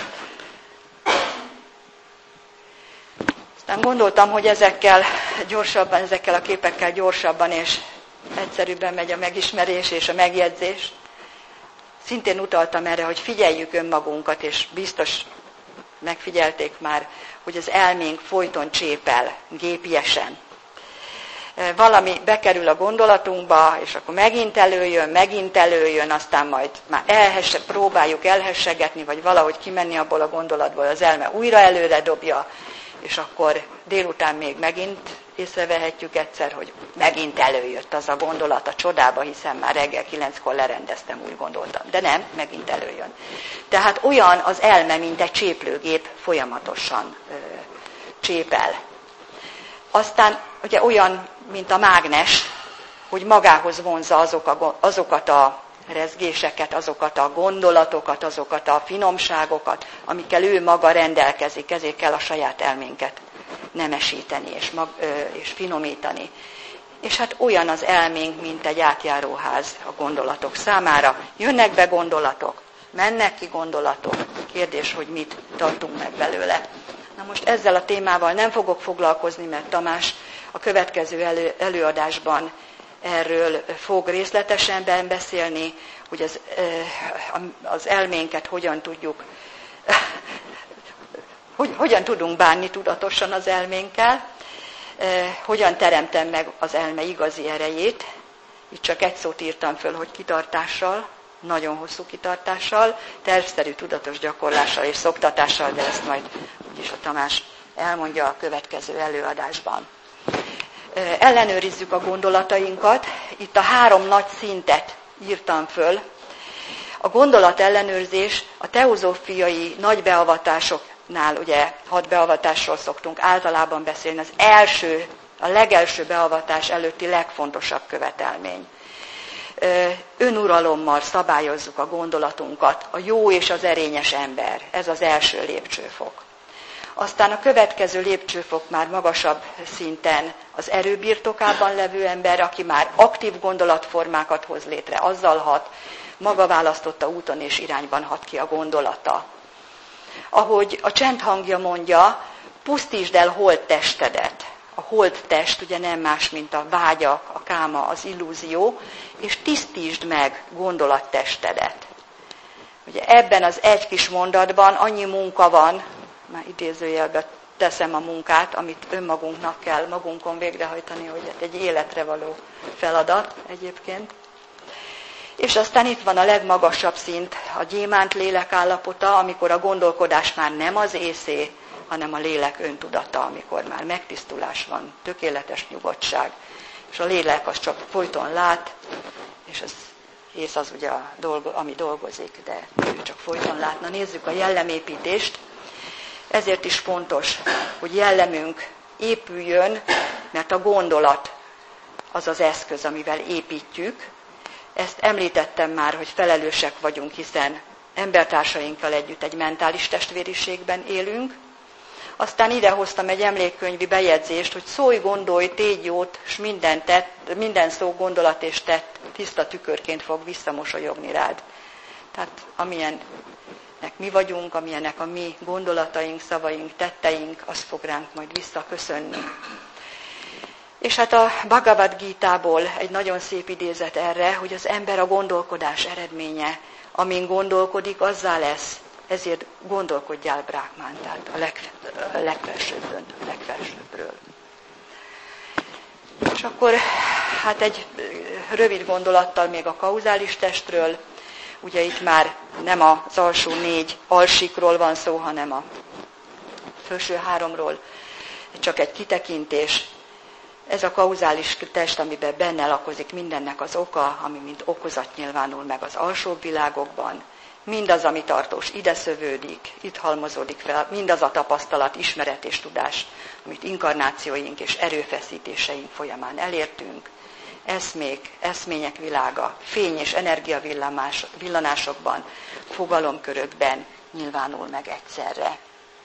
Aztán gondoltam, hogy ezekkel a képekkel gyorsabban és egyszerűbben megy a megismerés és a megjegyzés. Szintén utaltam erre, hogy figyeljük önmagunkat, és biztos megfigyelték már, hogy az elménk folyton csépel, gépiesen. Valami bekerül a gondolatunkba, és akkor megint előjön, aztán majd már próbáljuk elhessegetni, vagy valahogy kimenni abból a gondolatból, az elme újra előre dobja, és akkor délután még megint észrevehetjük egyszer, hogy megint előjött az a gondolat a csodába, hiszen már reggel 9-kor lerendeztem, úgy gondoltam. De nem, megint előjön. Tehát olyan az elme, mint egy cséplőgép, folyamatosan csépel. Aztán ugye olyan, mint a mágnes, hogy magához vonzza azokat a rezgéseket, azokat a gondolatokat, azokat a finomságokat, amikkel ő maga rendelkezik, ezért kell a saját elménket nemesíteni és finomítani. És hát olyan az elménk, mint egy átjáróház a gondolatok számára. Jönnek be gondolatok, mennek ki gondolatok. Kérdés, hogy mit tartunk meg belőle. Na most ezzel a témával nem fogok foglalkozni, mert Tamás a következő előadásban erről fog részletesen beszélni, hogy az elménket hogyan tudjuk, hogyan tudunk bánni tudatosan az elménkkel, hogyan teremtem meg az elme igazi erejét. Itt csak egy szót írtam föl, hogy kitartással, nagyon hosszú kitartással, tervszerű tudatos gyakorlással és szoktatással, de ezt majd úgyis a Tamás elmondja a következő előadásban. Ellenőrizzük a gondolatainkat. Itt a 3 nagy szintet írtam föl. A gondolat ellenőrzés a teozófiai nagy beavatásoknál, ugye 6 beavatásról szoktunk általában beszélni, az a legelső beavatás előtti legfontosabb követelmény. Önuralommal szabályozzuk a gondolatunkat, a jó és az erényes ember, ez az első lépcsőfok. Aztán a következő lépcsőfok már magasabb szinten az erő birtokában levő ember, aki már aktív gondolatformákat hoz létre, azzal hat, maga választotta úton és irányban hat ki a gondolata. Ahogy a csend hangja mondja, pusztítsd el holttestedet. A holttest ugye nem más, mint a vágyak, a káma, az illúzió, és tisztítsd meg gondolattestedet. Ugye ebben az egy kis mondatban annyi munka van, már idézőjelbe teszem a munkát, amit önmagunknak kell magunkon végrehajtani, hogy egy életre való feladat egyébként. És aztán itt van a legmagasabb szint, a gyémánt lélek állapota, amikor a gondolkodás már nem az észé, hanem a lélek öntudata, amikor már megtisztulás van, tökéletes nyugodtság. És a lélek az csak folyton lát, és az ész az ugye ami dolgozik, de ő csak folyton lát. Na nézzük a jellemépítést. Ezért is fontos, hogy jellemünk épüljön, mert a gondolat az az eszköz, amivel építjük. Ezt említettem már, hogy felelősek vagyunk, hiszen embertársainkkal együtt egy mentális testvériségben élünk. Aztán idehoztam egy emlékkönyvi bejegyzést, hogy szólj, gondolj, tégy jót, és minden szó, gondolat és tett tiszta tükörként fog visszamosolyogni rád. Tehát amilyennek mi vagyunk, amilyenek a mi gondolataink, szavaink, tetteink, az fog ránk majd visszaköszönni. És hát a Bhagavad Gítából egy nagyon szép idézet erre, hogy az ember a gondolkodás eredménye. Amin gondolkodik, azzá lesz. Ezért gondolkodjál Brahmán, tehát a legfelsőbbről. És akkor hát egy rövid gondolattal még a kauzális testről. Ugye itt már nem az alsó 4 alsíkról van szó, hanem a felső 3-ról. Csak egy kitekintés. Ez a kauzális test, amiben benne lakozik mindennek az oka, ami mint okozat nyilvánul meg az alsóbb világokban. Mindaz, ami tartós, ide szövődik, itt halmozódik fel, mindaz a tapasztalat, ismeret és tudás, amit inkarnációink és erőfeszítéseink folyamán elértünk. Eszmék, eszmények világa, fény és energiavillanásokban, fogalomkörökben nyilvánul meg egyszerre.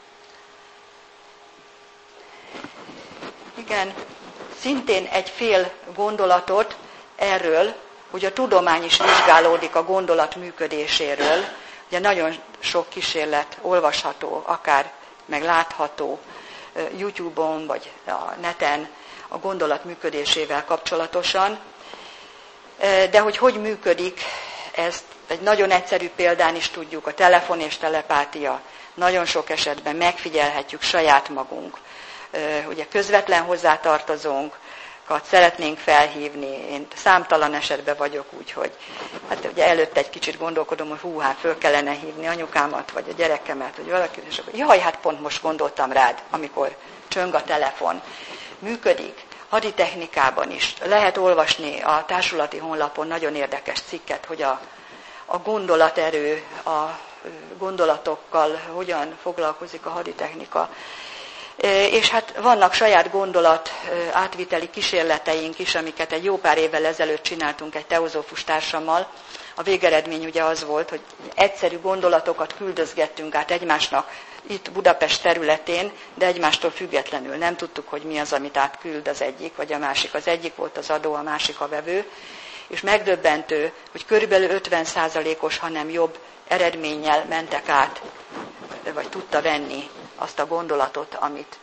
Igen, szintén egy fél gondolatot erről, hogy a tudomány is vizsgálódik a gondolat működéséről. Ugye nagyon sok kísérlet olvasható, akár meg látható YouTube-on vagy a neten a gondolat működésével kapcsolatosan. De hogy működik, ezt egy nagyon egyszerű példán is tudjuk, a telefon és telepátia. Nagyon sok esetben megfigyelhetjük saját magunk. Ugye közvetlen hozzátartozónkat szeretnénk felhívni. Én számtalan esetben vagyok úgy, hogy hát ugye előtte egy kicsit gondolkodom, hogy föl kellene hívni anyukámat, vagy a gyerekemet, vagy valakit, és akkor jaj, hát pont most gondoltam rád, amikor csöng a telefon. Működik. Haditechnikában is. Lehet olvasni a társulati honlapon nagyon érdekes cikket, hogy a gondolaterő, a gondolatokkal hogyan foglalkozik a haditechnika. És hát vannak saját gondolat átviteli kísérleteink is, amiket egy jó pár évvel ezelőtt csináltunk egy teozófus társammal. A végeredmény ugye az volt, hogy egyszerű gondolatokat küldözgettünk át egymásnak itt Budapest területén, de egymástól függetlenül. Nem tudtuk, hogy mi az, amit átküld az egyik, vagy a másik. Az egyik volt az adó, a másik a vevő. És megdöbbentő, hogy körülbelül 50%-os, hanem jobb eredménnyel mentek át, vagy tudta venni azt a gondolatot, amit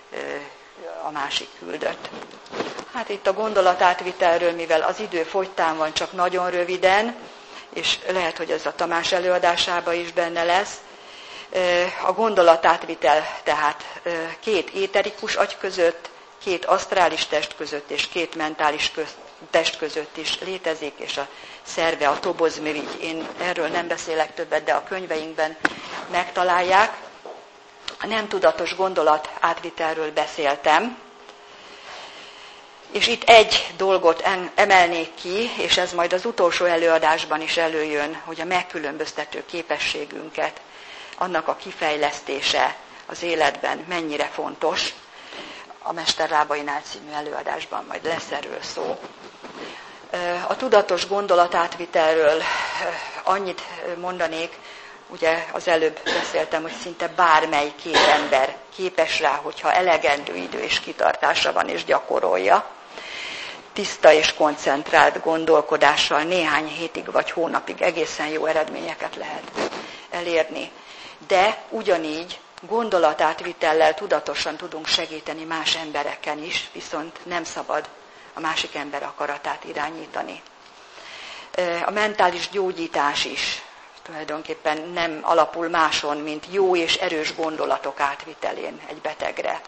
a másik küldött. Hát itt a gondolatátvitelről, mivel az idő fogytán van, csak nagyon röviden, és lehet, hogy ez a Tamás előadásában is benne lesz. A gondolatátvitel tehát két éterikus agy között, két asztrális test között és két mentális test között is létezik, és a szerve, a tobozmirigy. Én erről nem beszélek többet, de a könyveinkben megtalálják. A nem tudatos gondolat átvitelről beszéltem, és itt egy dolgot emelnék ki, és ez majd az utolsó előadásban is előjön, hogy a megkülönböztető képességünket, annak a kifejlesztése az életben mennyire fontos. A Mester Rábainál című előadásban majd lesz erről szó. A tudatos gondolatátvitelről annyit mondanék, ugye az előbb beszéltem, hogy szinte bármely két ember képes rá, hogyha elegendő idő és kitartása van és gyakorolja. Tiszta és koncentrált gondolkodással néhány hétig vagy hónapig egészen jó eredményeket lehet elérni. De ugyanígy gondolatátvitellel tudatosan tudunk segíteni más embereken is, viszont nem szabad a másik ember akaratát irányítani. A mentális gyógyítás is tulajdonképpen nem alapul máson, mint jó és erős gondolatok átvitelén egy betegre.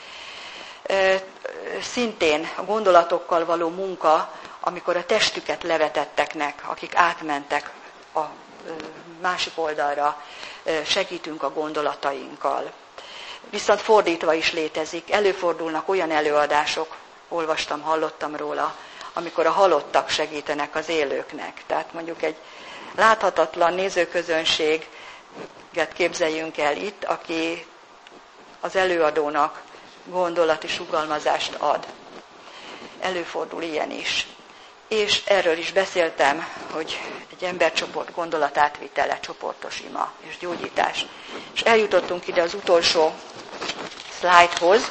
Szintén a gondolatokkal való munka, amikor a testüket levetetteknek, akik átmentek a másik oldalra, segítünk a gondolatainkkal. Viszont fordítva is létezik, előfordulnak olyan előadások, olvastam, hallottam róla, amikor a halottak segítenek az élőknek. Tehát mondjuk egy láthatatlan nézőközönséget képzeljünk el itt, aki az előadónak gondolati sugallmazást ad. Előfordul ilyen is. És erről is beszéltem, hogy egy embercsoport gondolatátvitele, csoportos ima és gyógyítás. És eljutottunk ide az utolsó szlájdhoz,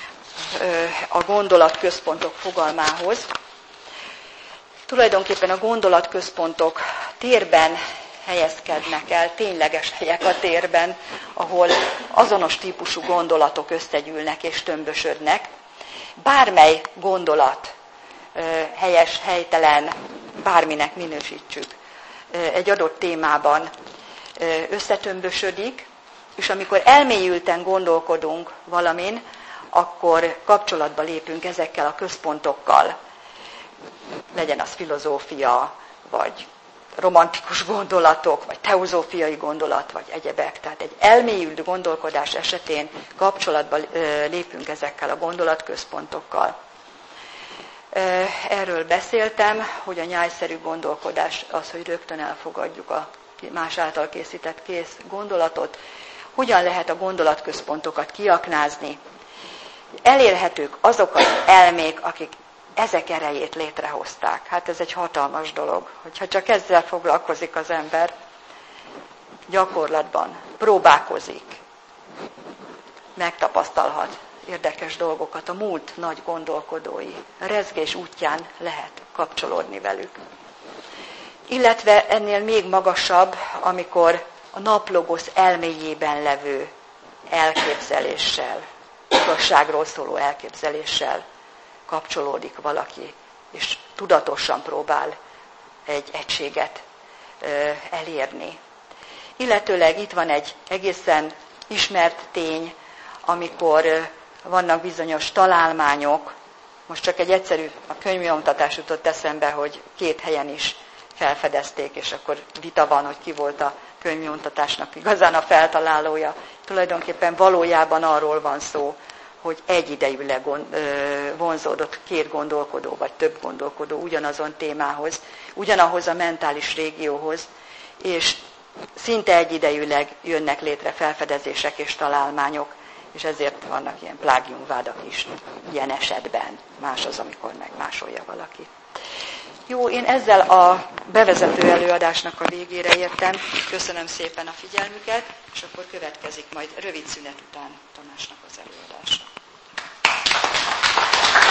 a gondolatközpontok fogalmához. Tulajdonképpen a gondolatközpontok térben helyezkednek el, tényleges helyek a térben, ahol azonos típusú gondolatok összegyűlnek és tömbösödnek. Bármely gondolat, helyes, helytelen, bárminek minősítsük, egy adott témában összetömbösödik, és amikor elmélyülten gondolkodunk valamin, akkor kapcsolatba lépünk ezekkel a központokkal. Legyen az filozófia, vagy romantikus gondolatok, vagy teozófiai gondolat, vagy egyebek. Tehát egy elmélyült gondolkodás esetén kapcsolatba lépünk ezekkel a gondolatközpontokkal. Erről beszéltem, hogy a nyájszerű gondolkodás az, hogy rögtön elfogadjuk a más által készített kész gondolatot. Hogyan lehet a gondolatközpontokat kiaknázni? Elérhetők azok az elmék, akik ezek erejét létrehozták. Hát ez egy hatalmas dolog, hogyha csak ezzel foglalkozik az ember, gyakorlatban próbálkozik, megtapasztalhat érdekes dolgokat. A múlt nagy gondolkodói rezgés útján lehet kapcsolódni velük. Illetve ennél még magasabb, amikor a naplogosz elméjében levő elképzeléssel, igazságról szóló elképzeléssel kapcsolódik valaki, és tudatosan próbál egy egységet elérni. Illetőleg itt van egy egészen ismert tény, amikor vannak bizonyos találmányok, most csak egy egyszerű a könyvnyomtatás jutott eszembe, hogy 2 helyen is felfedezték, és akkor vita van, hogy ki volt a könyvnyomtatásnak igazán a feltalálója. Tulajdonképpen valójában arról van szó, hogy egyidejűleg vonzódott 2 gondolkodó, vagy több gondolkodó ugyanazon témához, ugyanahoz a mentális régióhoz, és szinte egyidejűleg jönnek létre felfedezések és találmányok, és ezért vannak ilyen plágiumvádak is ilyen esetben. Más az, amikor megmásolja valaki. Jó, én ezzel a bevezető előadásnak a végére értem. Köszönöm szépen a figyelmüket, és akkor következik majd rövid szünet után Tamásnak az előadása.